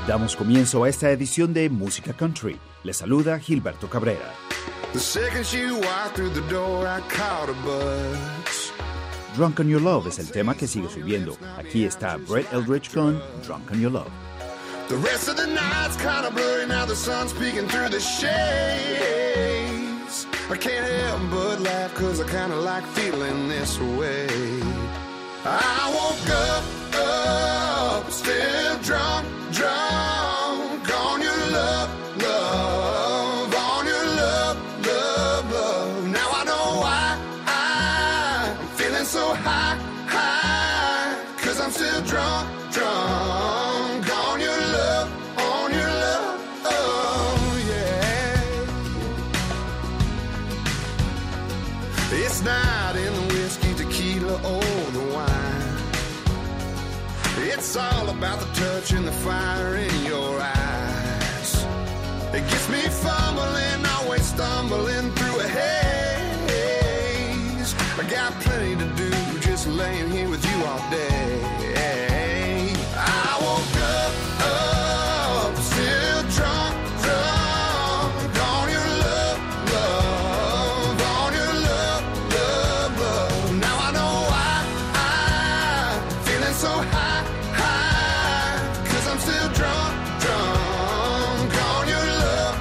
Damos comienzo a esta edición de Música Country. Les saluda Gilberto Cabrera. The second she walked through the door, I caught a buzz. Drunk on Your Love es el tema que sigue subiendo. Aquí está Brett Eldridge con Drunk on Your Love. The rest of the night's kind of blurry, now the sun's peeking through the shades. I can't help but laugh, cause I kind of like feeling this way. I woke up, still drunk on your love, on your love. Now I know why I'm feeling so high, cause I'm still drunk on your love, oh yeah. It's not in the whiskey, tequila, or the wine. It's all about the touch and the fire in your eyes. It gets me fumbling, always stumbling through a haze. I got plenty to do, just laying here with you all day. I woke up, still drunk on your love, on your love. Now I know why I'm feeling so high, cause I'm still drunk on your love,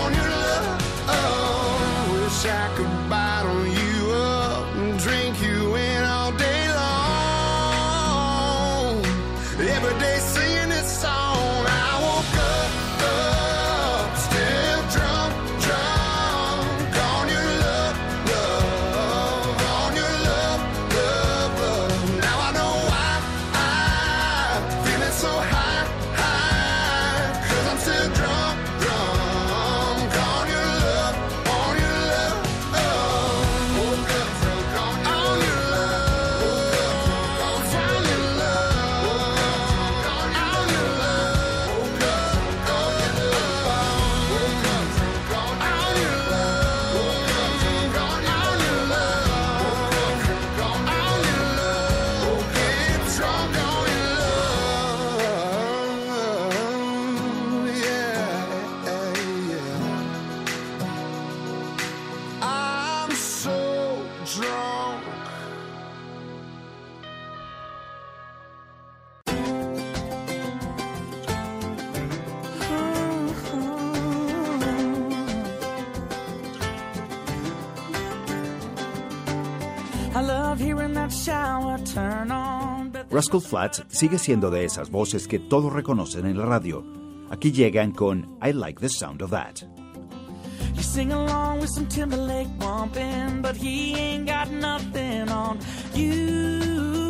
oh. Wish I could bottle you up and drink you in all day long. Every day singing this song. I woke up, still drunk on your love, on your love. Now I know why I'm feeling so high, cause I'm still drunk on your love, oh. Woke up drunk on your love, on your love, on your love. Woke up drunk on your love, woke up drunk on your love, woke up drunk on your love, woke up drunk on your love, woke up drunk on your love, yeah. I'm so drunk. I love hearing that shower turn on. Rascal Flatts sigue siendo de esas voces que todos reconocen en la radio. Aquí llegan con I Like the Sound of That. You sing along with some Timberlake bumping, but he ain't got nothing on you.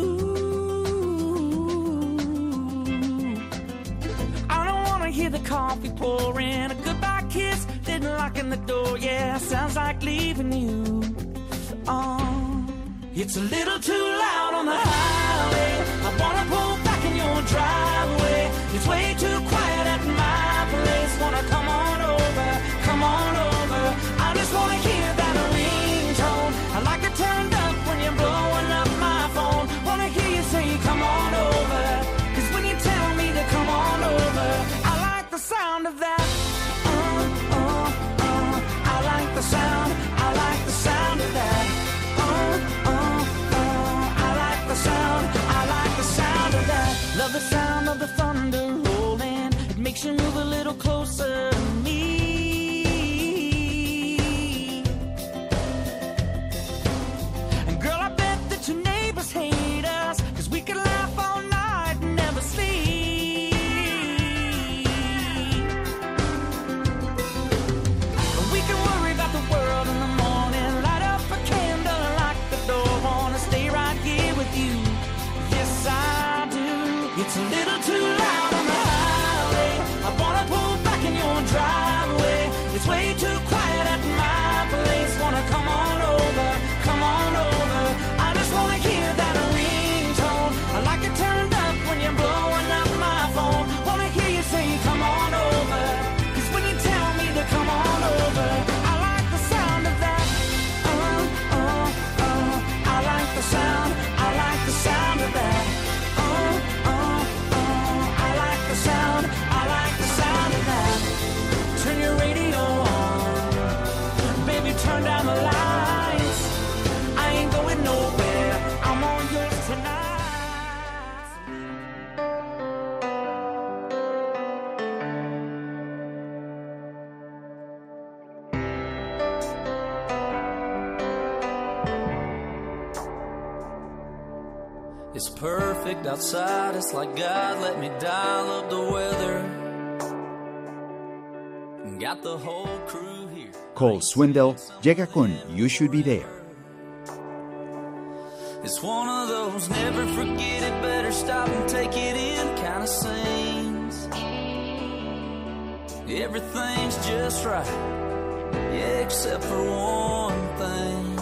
I don't wanna hear the coffee pouring, a goodbye kiss, then locking the door. Yeah, sounds like leaving you. It's a little too loud on the highway. I wanna pull back in your driveway. It's way too quiet at my place. Wanna come on over, come on over. I just wanna hear that ringtone. I like it turned up when you're blowing up my phone. Wanna hear you say come on over, cause when you tell me to come on over, I like the sound of that. I like the sound, I like the sound of that. I like the sound of that. Love the sound of the thunder rolling. It makes you move a little closer to me. And girl, I bet that your neighbors hate us, cause we can laugh all night and never sleep. And we can worry about the world in the morning. Light up a candle, lock the door. Wanna stay right here with you. Yes, I do. It's a little too loud on the highway. I wanna pull back in your driveway. It's way too quiet at my place. Wanna come on over, come on over. I just wanna hear that ringtone. I like it turned up when you're blowing up my phone. Wanna hear you say come on over, cause when you tell me to come on over, I like the sound of that. I like the sound, I like the sound of that. It's perfect outside, it's like God let me dial up the weather. Got the whole crew here. Cole Swindell llega con You Should Be There. It's one of those never forget it, better stop and take it in kind of scenes. Everything's just right, yeah, except for one thing.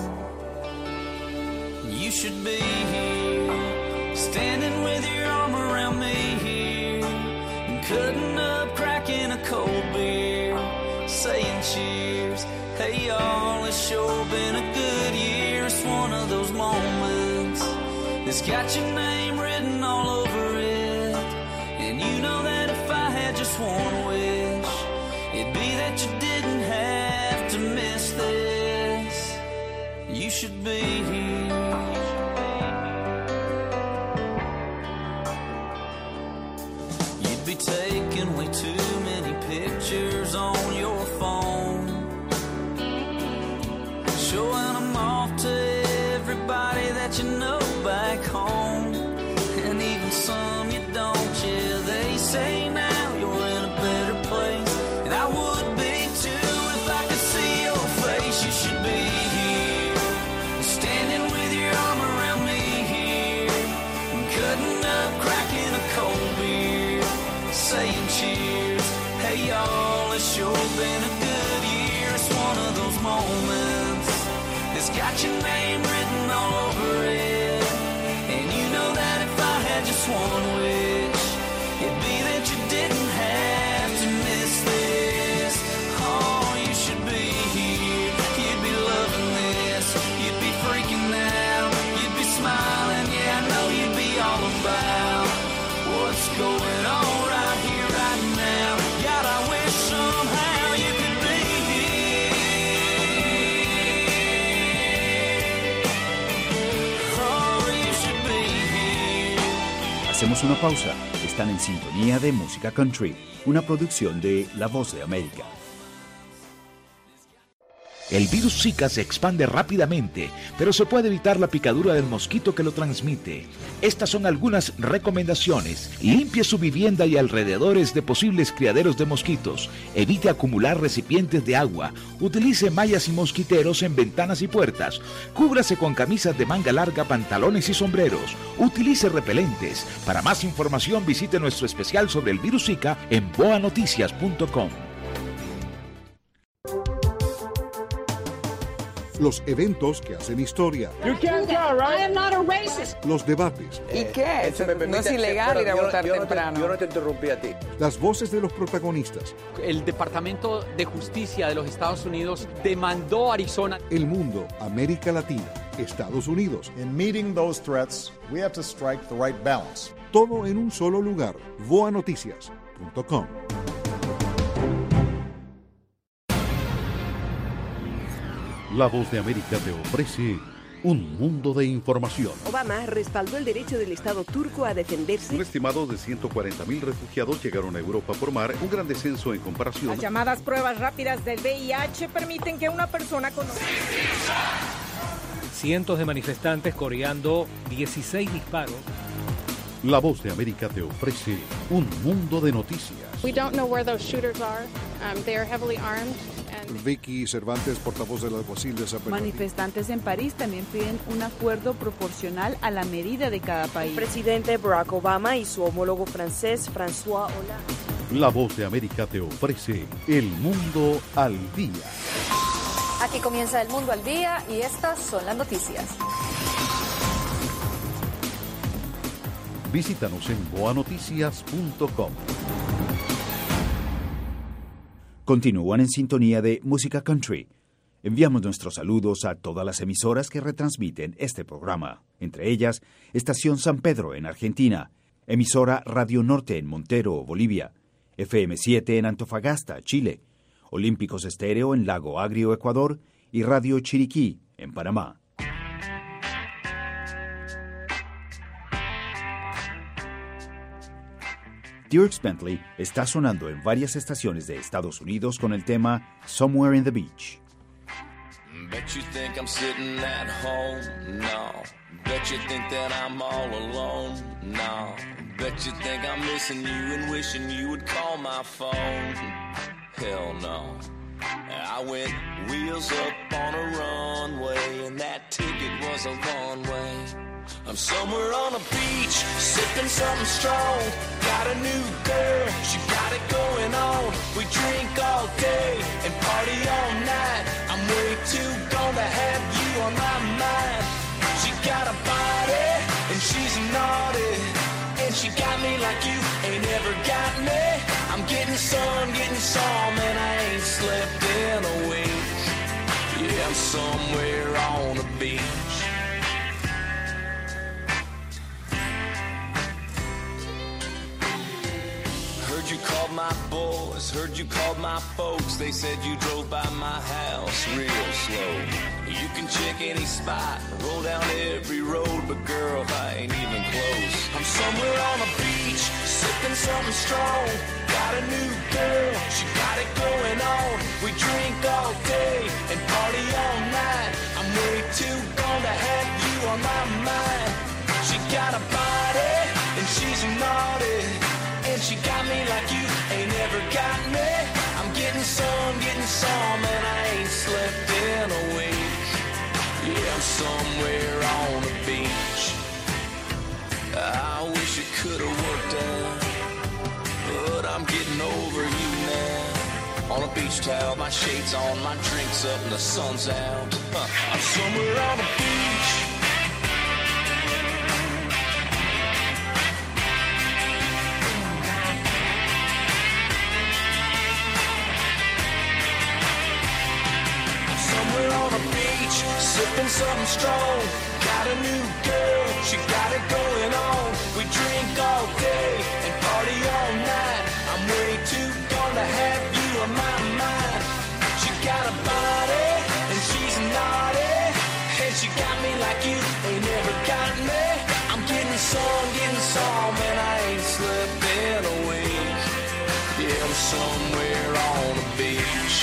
You should be here, standing with your arm around me here, and cutting up, cracking a cold beer, saying cheers. Hey y'all, it's sure been a good year. It's one of those moments that's got your name written all over it. And you know that if I had just one wish, it'd be that you didn't have to miss this. You should be here. You'd be taking way too many pictures on your phone, showing them off to everybody that you know back home, and even some you don't. Yeah, they say now you're in a better place, and I would be too if I could see your face. You should be here, standing with your arm around me here, and cutting up, cracking a cold beer, saying cheers. Hey y'all, it's sure been a good year. It's one of those moments, it's got your name written all over it. And you know that if I had just one wish, it'd be that you didn't have to miss this. Oh, you should be here, you'd be loving this, you'd be freaking out, you'd be smiling, yeah, I know you'd be all about what's going on right here, right now. God, I wish somehow you could be here. Hacemos una pausa. Están en sintonía de Música Country, una producción de La Voz de América. El virus Zika se expande rápidamente, pero se puede evitar la picadura del mosquito que lo transmite. Estas son algunas recomendaciones. Limpie su vivienda y alrededores de posibles criaderos de mosquitos. Evite acumular recipientes de agua. Utilice mallas y mosquiteros en ventanas y puertas. Cúbrase con camisas de manga larga, pantalones y sombreros. Utilice repelentes. Para más información visite nuestro especial sobre el virus Zika en boanoticias.com. Los eventos que hacen historia. You can't tell, right? I am not a racist. Los debates. ¿Y qué? No es ilegal ir a votar temprano. Yo no te interrumpí a ti. Las voces de los protagonistas. El Departamento de Justicia de los Estados Unidos demandó a Arizona. El mundo, América Latina, Estados Unidos. In meeting those threats, we have to strike the right balance. Todo en un solo lugar. boanoticias.com. La Voz de América te ofrece un mundo de información. Obama respaldó el derecho del Estado turco a defenderse. Un estimado de 140.000 refugiados llegaron a Europa por mar, un gran descenso en comparación. Las llamadas pruebas rápidas del VIH permiten que una persona conozca. Cientos de manifestantes coreando 16 disparos. La Voz de América te ofrece un mundo de noticias. We don't know where those shooters are. They are heavily armed. Vicky Cervantes, portavoz del alguacil de San Bernardino. Manifestantes en París también piden un acuerdo proporcional a la medida de cada país. El presidente Barack Obama y su homólogo francés François Hollande. La Voz de América te ofrece El Mundo al Día. Aquí comienza El Mundo al Día y estas son las noticias. Visítanos en boanoticias.com. Continúan en sintonía de Música Country. Enviamos nuestros saludos a todas las emisoras que retransmiten este programa, entre ellas Estación San Pedro en Argentina, emisora Radio Norte en Montero, Bolivia, FM7 en Antofagasta, Chile, Olímpicos Estéreo en Lago Agrio, Ecuador, y Radio Chiriquí en Panamá. Dierks Bentley está sonando en varias estaciones de Estados Unidos con el tema Somewhere in the Beach. Bet Bet you think I'm sitting at home? No. Bet you think that I'm all alone? No. Bet you think I'm missing you and wishing you would call my phone? Hell no. I went wheels up on a runway, and that ticket was a one-way. I'm somewhere on a beach, sipping something strong. Got a new girl, she got it going on. We drink all day and party all night. I'm way too gone to have you on my mind. She got a body and she's naughty, and she got me like you ain't ever got me. I'm getting some, and I ain't slept in a week. Yeah, I'm somewhere on the beach. Heard you called my boys, heard you called my folks. They said you drove by my house real slow. You can check any spot, roll down every road, but girl, I ain't even close. I'm somewhere on a beach, sipping something strong. Got a new girl, she got it going on. We drink all day and party all night. I'm way too gone to have you on my mind. She got a body and she's naughty, and she got me like you ain't ever got me. I'm getting some, and I ain't slept in a week. Yeah, I'm somewhere on the beach. I wish it could have worked out, but I'm getting over you now. On a beach towel, my shades on, my drinks up, and the sun's out. I'm somewhere on the beach. Somewhere on a beach, sipping something strong. Got a new girl, she got it going on. We drink all day and party all night. I'm way too gone to have you on my mind. She got a body and she's naughty, and she got me like you ain't never got me. I'm getting some, and I ain't slept in a week. Yeah, I'm somewhere on the beach.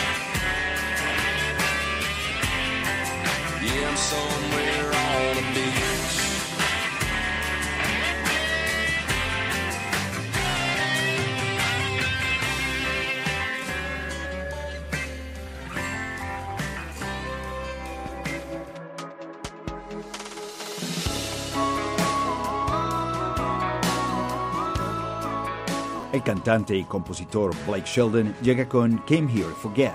Yeah, I'm somewhere on the beach. El cantante y compositor Blake Shelton llega con Came Here to Forget.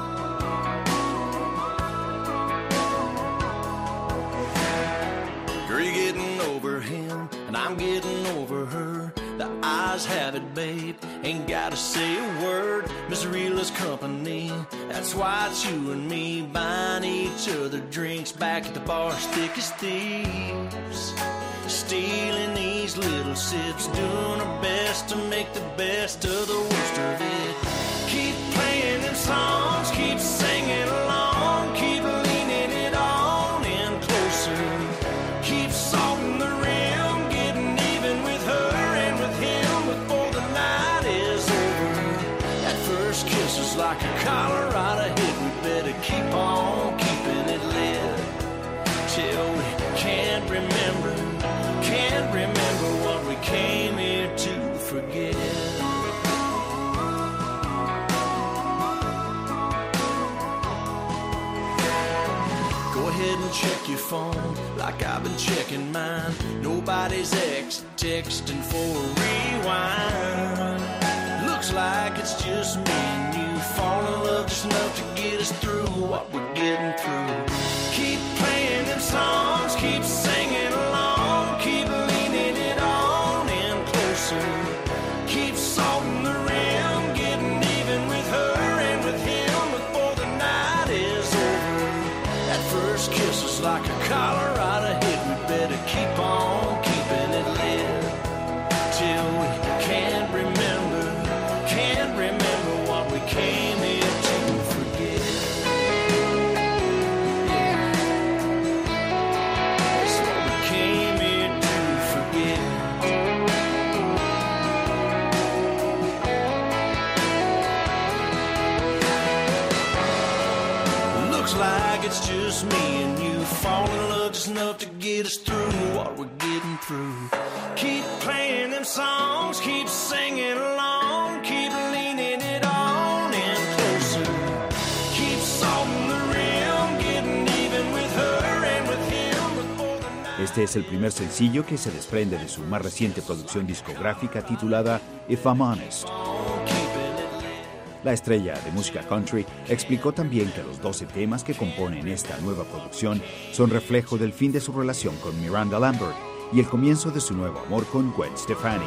You're getting over him, and I'm getting over her. The eyes have it, babe. Ain't gotta say a word. Misery loves company. That's why it's you and me buying each other drinks back at the bar, thick as thieves. Stealing these little sips, doing our best to make the best of the worst of it. Keep playing them songs, keep singing along, keep leaning it on in closer. Keep salting the rim, getting even with her and with him before the night is over. That first kiss is like a Colorado hit. We better keep on keeping it lit till we can't remember what we came here to forget. Go ahead and check your phone like I've been checking mine. Nobody's texting for a rewind. Looks like it's just me and you. Fall in love just enough to get us through what we're getting through. Keep playing them songs, keep singing along, keep leaning it on in closer. Keep salting the rim, getting even with her and with him before the night is over. That first kiss is like a Colorado hit. We better keep on keeping it lit till we can't remember what we came here to forget. That's what we came here to forget. Looks like it's it's just me and you. Fall in love just enough to get us through what we're getting through. Keep playing them songs, keep singing along, keep leaning it on in closer. Keep salting the rim, getting even with her and with him before the night. Este es el primer sencillo que se desprende de su más reciente producción discográfica titulada If I'm Honest. La estrella de música country explicó también que los 12 temas que componen esta nueva producción son reflejo del fin de su relación con Miranda Lambert y el comienzo de su nuevo amor con Gwen Stefani.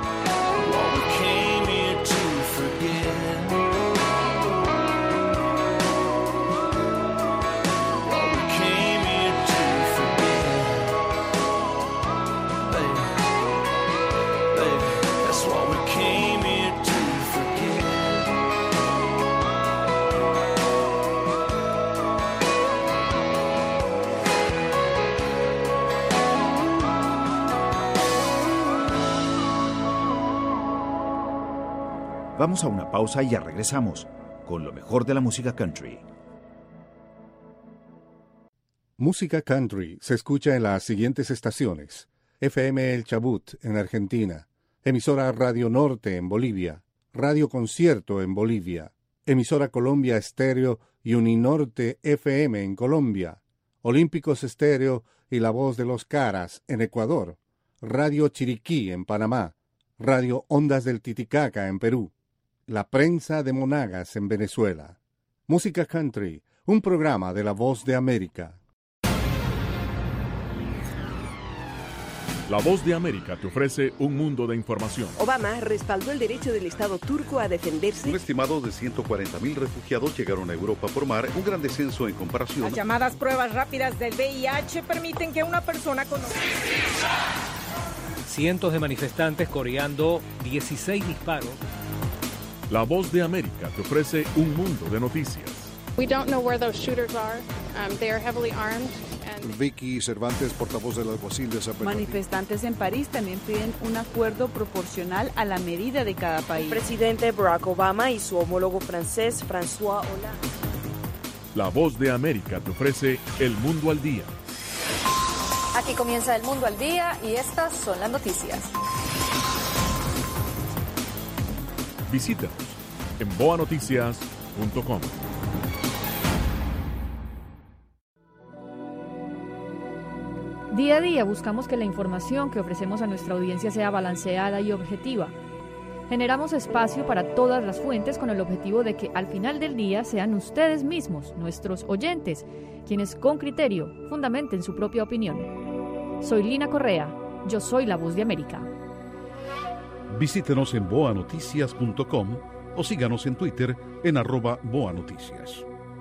Vamos a una pausa y ya regresamos con lo mejor de la música country. Música country se escucha en las siguientes estaciones: FM El Chubut en Argentina, emisora Radio Norte en Bolivia, Radio Concierto en Bolivia, emisora Colombia Estéreo y Uninorte FM en Colombia, Olímpicos Estéreo y La Voz de los Caras en Ecuador, Radio Chiriquí en Panamá, Radio Ondas del Titicaca en Perú, La Prensa de Monagas en Venezuela. Música Country, un programa de La Voz de América. La Voz de América te ofrece un mundo de información. Obama respaldó el derecho del Estado turco a defenderse. Un estimado de 140.000 refugiados llegaron a Europa por mar, un gran descenso en comparación. Las llamadas pruebas rápidas del VIH permiten que una persona conozca. Cientos de manifestantes coreando 16 disparos. La Voz de América te ofrece un mundo de noticias. We don't know where those shooters are. They are heavily armed. Vicky Cervantes, portavoz del alguacil de Zapatería. Manifestantes en París también piden un acuerdo proporcional a la medida de cada país. El presidente Barack Obama y su homólogo francés François Hollande. La Voz de América te ofrece El Mundo al Día. Aquí comienza El Mundo al Día y estas son las noticias. Visítanos en boanoticias.com. Día a día buscamos que la información que ofrecemos a nuestra audiencia sea balanceada y objetiva. Generamos espacio para todas las fuentes con el objetivo de que al final del día sean ustedes mismos, nuestros oyentes, quienes con criterio fundamenten su propia opinión. Soy Lina Correa, yo soy La Voz de América. Visítenos en boanoticias.com o síganos en Twitter en @boanoticias.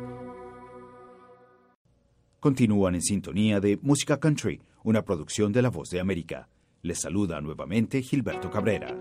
Continúan en sintonía de Música Country, una producción de La Voz de América. Les saluda nuevamente Gilberto Cabrera.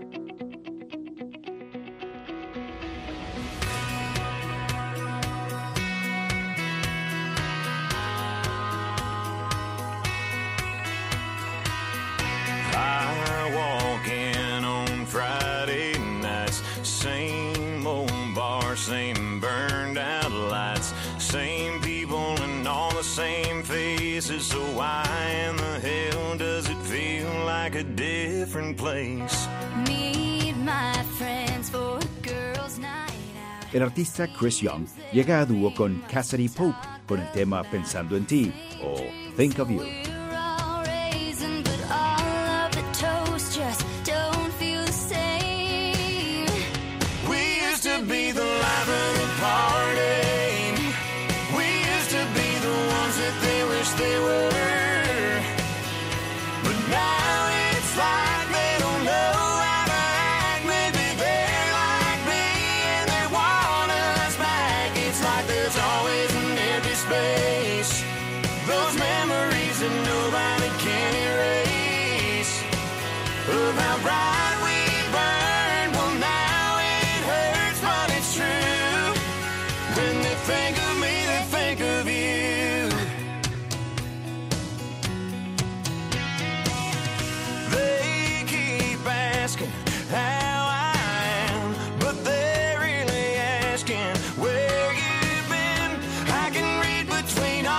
Same burned out lights, same people and all the same faces. So why in the hell does it feel like a different place? Meet my friends for a girls' night out. El artista Chris Young llega a dúo con Cassidy Pope con el tema Pensando en ti o Think of You. They were, but now it's like they don't know how to act. Maybe they're like me and they want us back. It's like there's always an empty space, those memories that nobody can erase, of how bright we burned. Well, now it hurts, but it's true. When they think of me, they think of you. How I am, but they're really asking where you've been. I can read between all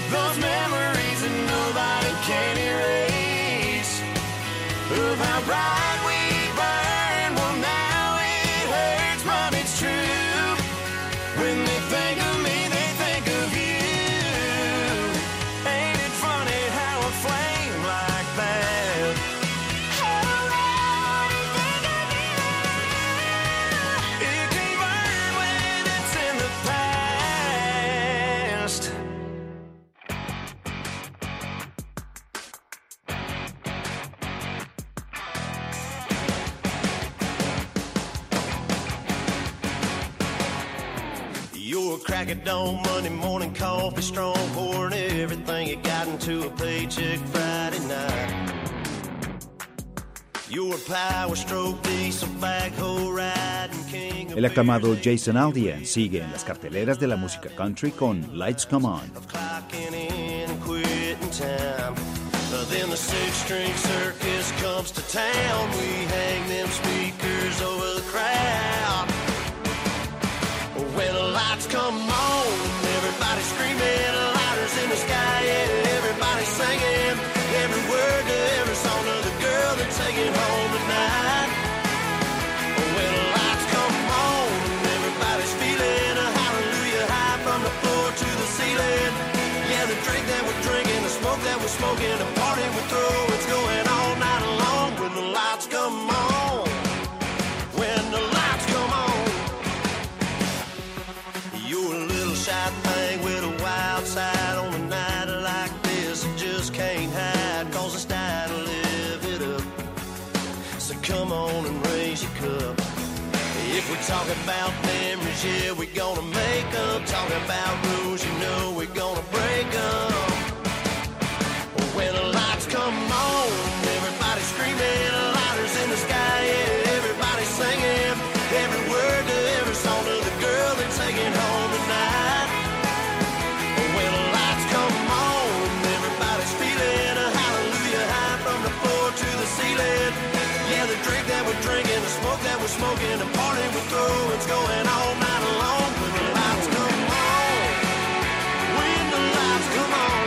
those memories that nobody can erase, of how bright we burn. Well, now it hurts, but it's true. When they think of me, they think of you. Ain't it funny how a flame like that it can burn when it's in the past? You're a crack at dawn, Monday morning coffee strong, pouring everything you got into a paycheck Friday night. You're a power stroke, diesel backhoe riding king. El aclamado Jason Aldean sigue en las carteleras de la música country con Lights Come On. Clocking in and quitting time. Then the six-string circus comes to town. We hang them speakers over the crowd. When the lights come on, everybody screaming, lighters in the sky, yeah, everybody singing every word to every song of the girl they're taking home tonight. When the lights come on, everybody's feeling a hallelujah high from the floor to the ceiling. Yeah, the drink that we're drinking, the smoke that we're smoking, the party we throw, it's going all night long. When the lights come on, when the lights come on. You're a little shy thing with a wild side on a night like this. You just can't hide, cause it's time to live it up. So come on and raise your cup. If we're talking about memories, yeah, we're gonna make them. Talking about rules, you know we're gonna break them. When the lights come on, everybody screaming, lighters in the sky, yeah, everybody singing every word to every song of the girl they're taking home tonight. When the lights come on, everybody's feeling a hallelujah high from the floor to the ceiling. Yeah, the drink that we're drinking, the smoke that we're smoking, the party we throw, it's going all night long. When the lights come on, when the lights come on.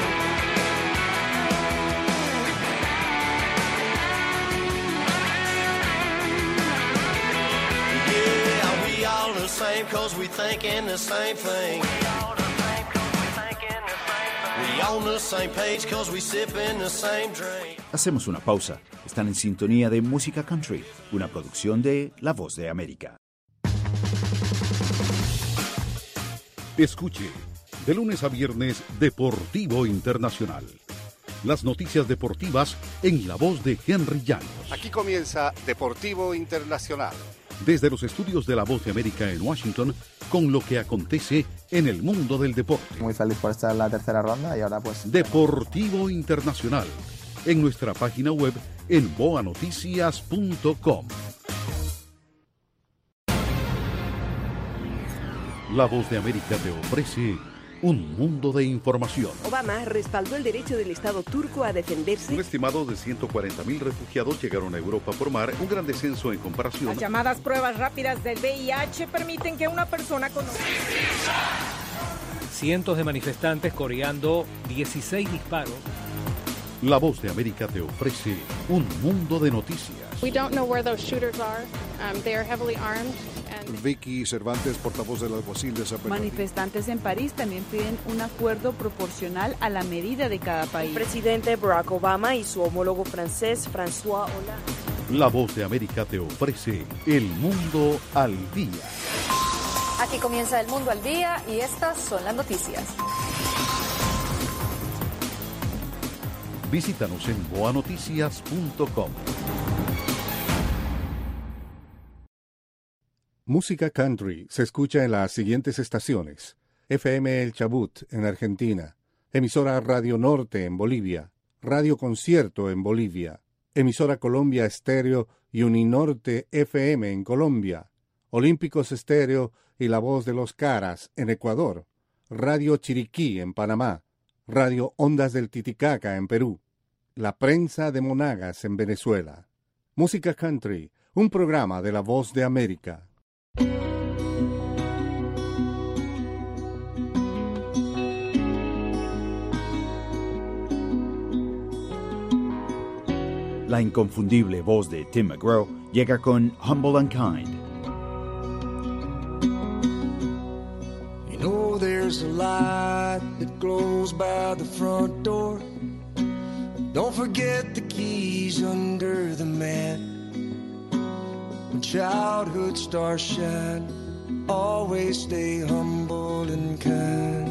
Yeah, we all the same cause we thinking the same thing. We on the same page cause we sipping the same drink. Hacemos una pausa. Están en sintonía de Música Country, una producción de La Voz de América. Escuche, de lunes a viernes, Deportivo Internacional. Las noticias deportivas en la voz de Henry Llanos. Aquí comienza Deportivo Internacional. Desde los estudios de La Voz de América en Washington, con lo que acontece en el mundo del deporte. Muy feliz por estar en la tercera ronda y ahora pues... Deportivo Internacional, en nuestra página web en boanoticias.com. La Voz de América te ofrece un mundo de información. Obama respaldó el derecho del Estado turco a defenderse. Un estimado de 140.000 refugiados llegaron a Europa por mar, un gran descenso en comparación. Las llamadas pruebas rápidas del VIH permiten que una persona conozca. Cientos de manifestantes coreando 16 disparos. La Voz de América te ofrece un mundo de noticias. We don't know where those shooters are. They are heavily armed. Vicky Cervantes, portavoz del alguacil de Zapatería. Manifestantes en París también piden un acuerdo proporcional a la medida de cada país. El presidente Barack Obama y su homólogo francés François Hollande. La Voz de América te ofrece El Mundo al Día. Aquí comienza El Mundo al Día y estas son las noticias. Visítanos en boanoticias.com. Música country se escucha en las siguientes estaciones: FM El Chubut en Argentina, emisora Radio Norte en Bolivia, Radio Concierto en Bolivia, emisora Colombia Estéreo y Uninorte FM en Colombia, Olímpicos Estéreo y La Voz de los Caras en Ecuador, Radio Chiriquí en Panamá, Radio Ondas del Titicaca en Perú, La Prensa de Monagas en Venezuela. Música country, un programa de La Voz de América. La inconfundible voz de Tim McGraw llega con Humble and Kind. You know there's a light that glows by the front door. Don't forget the keys under the mat. When childhood stars shine, always stay humble and kind.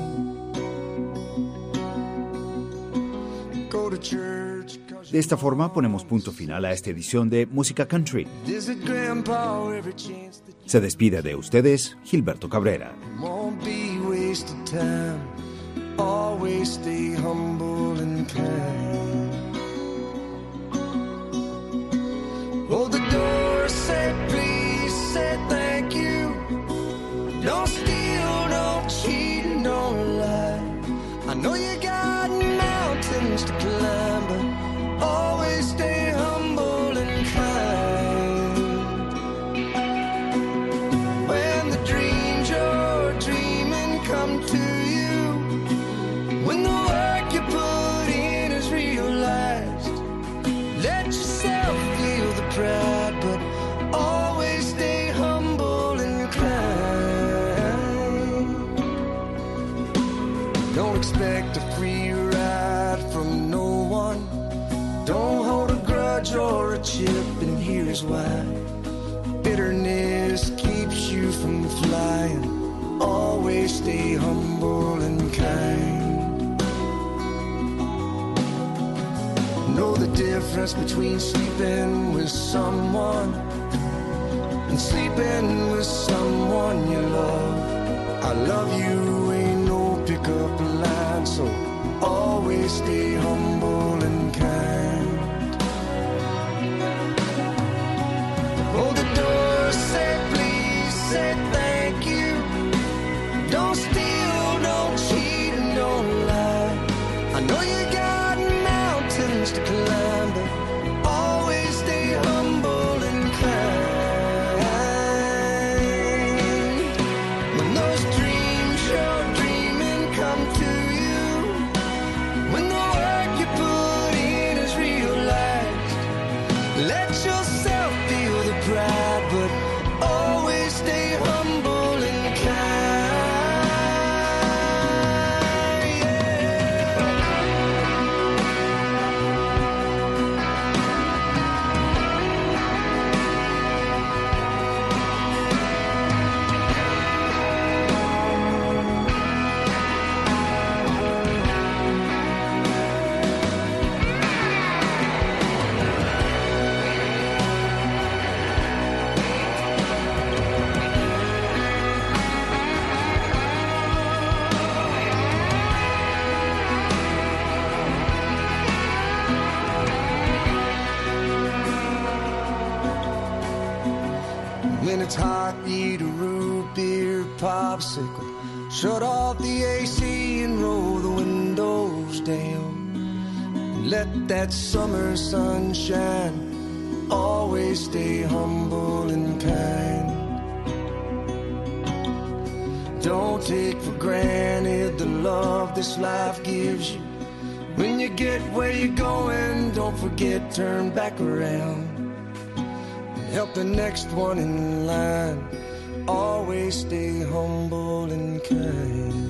Go to church. De esta forma ponemos punto final a esta edición de Música Country. Visit grandpa every chance that Se despide de ustedes Gilberto Cabrera. won't be wasted time. Always stay humble and kind. Oh, the door said please, said thank you. Don't steal, don't cheat, and don't lie. I know you got mountains to climb, but always stay humble and kind. When the dreams you're dreaming come to you, when the work you put in is realized, let yourself feel the pride, but always stay humble and kind. Don't expect a free ride from no one. Don't hold a grudge or a chip, and here's why. Bitterness keeps you from flying. Always stay humble and kind. Know the difference between sleeping with someone and sleeping with someone you love. I love you ain't no pickup line, so always stay humble and kind. Oh, the door said please, said thank you. Don't steal, don't cheat, and don't lie. I know you got mountains to climb, but always stay humble and kind. When those dreams you're dreaming come to you, when the work you put in is realized, let yourself feel the pride, but always stay humble and kind. When it's hot, eat a root beer popsicle. Shut off the AC and roll the windows down. Let that summer sun shine. Always stay humble and kind. Don't take for granted the love this life gives you. When you get where you're going, don't forget, turn back around. Help the next one in line. Always stay humble and kind.